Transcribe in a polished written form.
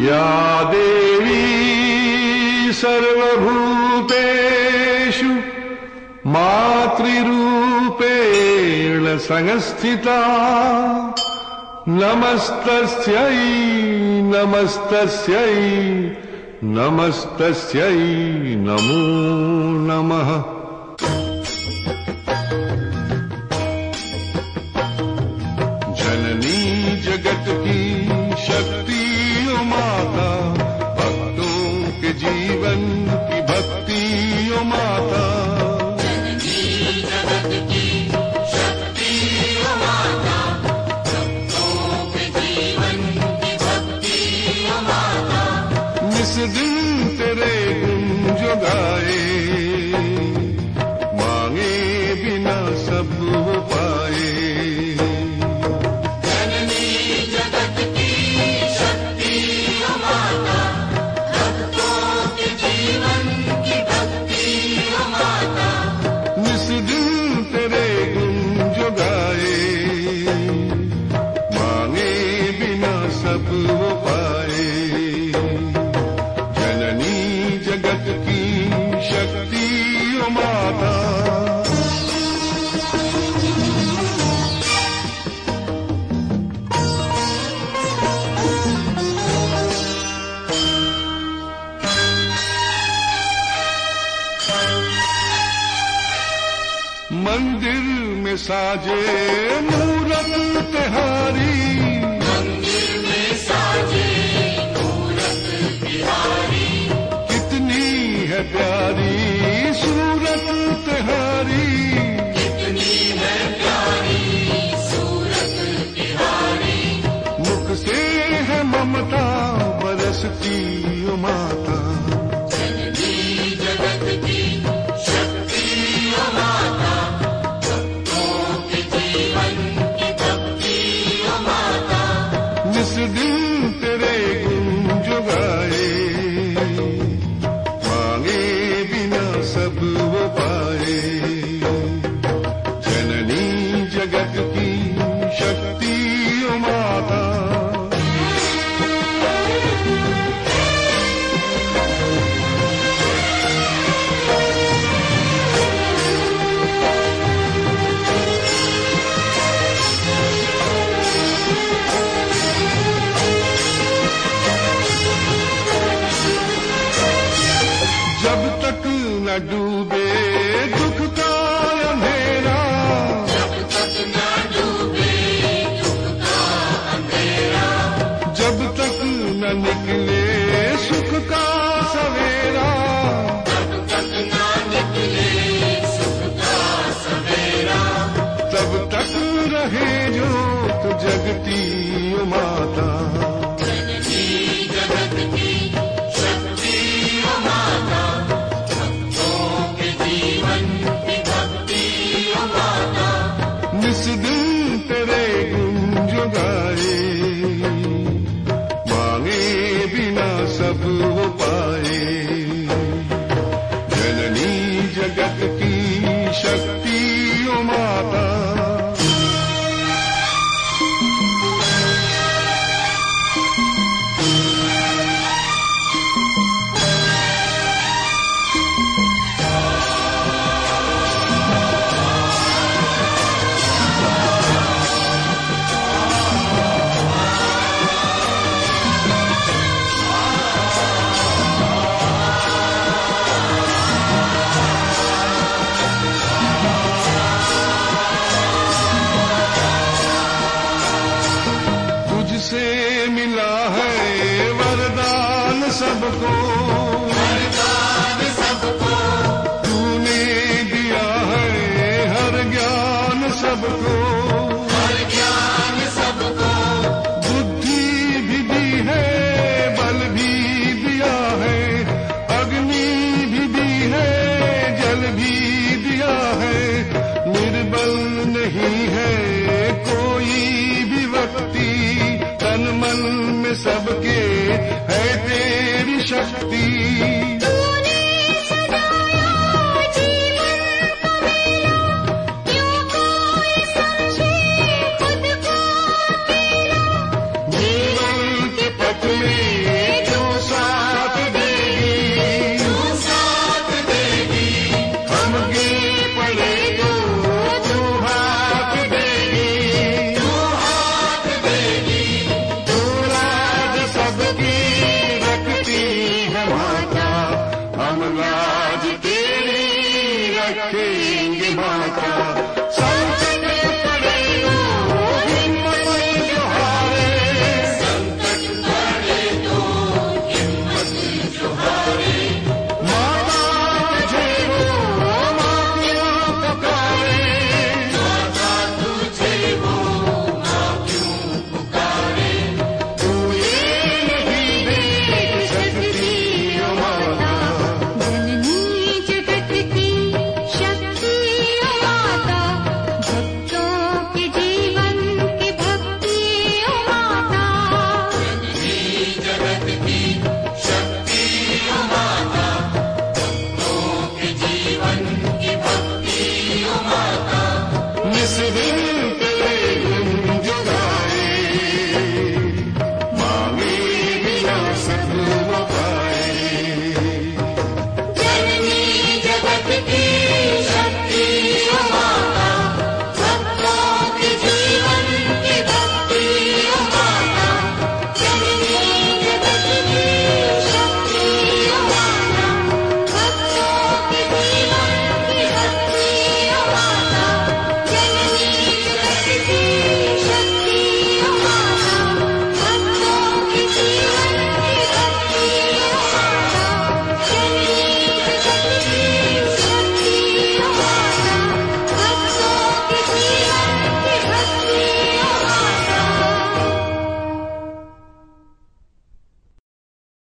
या देवी सर्वभूतेषु मातृरूपेण संस्थिता नमस्तस्यै नमस्तस्यै नमस्तस्यै नमो नमः। जननी जगत की शक्ति ओ माता, भक्तों के जीवन की भक्ति ओ माता। जननी जगत की शक्ति ओ माता, भक्तों के जीवन की भक्ति ओ माता। निस दिन तेरे गुण जो गाए, मांगे बिना सब वो पाए। जननी जगत की शक्ति ओ माता, भक्तों के जीवन की भक्ति ओ माता। निस दिन तेरे गुण जो गाए, मांगे बिना सब वो पाए। जननी जगत की शक्ति ओ माता। मंदिर में साजे मूरत तिहारी, मंदिर में साजे मूरत तिहारी। कितनी है प्यारी सूरत तिहारी। कितनी है प्यारी सूरत तिहारी। मुख से है ममता बरसती ओ माता। जननी जगत की शक्ति ओ माता, भक्तों के जीवन की भक्ति ओ माता। निस दिन तेरे गुण जो गाए, मांगे बिना सब वो पाए। जननी जगत की शक्ति ओ माता। जब तक न डूबे दुख का अंधेरा, जब तक न डूबे दुख का अंधेरा। जब तक न निकले सुख का सवेरा, जब तक न निकले सुख का सवेरा। तब तक रहे जोत जगती ओ माता। जननी जगत की शक्ति ओ माता, भक्तों के जीवन की भक्ति ओ माता। निस दिन तेरे गुण जो गाए, मांगे बिना सब वो पाए। जननी जगत की शक्ति ओ माता। तुझसे मिला है वरदान सबको, वरदान सबको। तूने दिया है हर ज्ञान सबको। हर ज्ञान सबको। बुद्धि भी दी है, बल भी दिया है, अग्नि भी दी है, जल भी दिया है। निर्बल नहीं है कोई भी व्यक्ति, तन मन में सबके है तेरी शक्ति। तूने सजाया जीवन का मेला, क्यों कोई समझे खुद को अकेला। जीवन के पथ में वो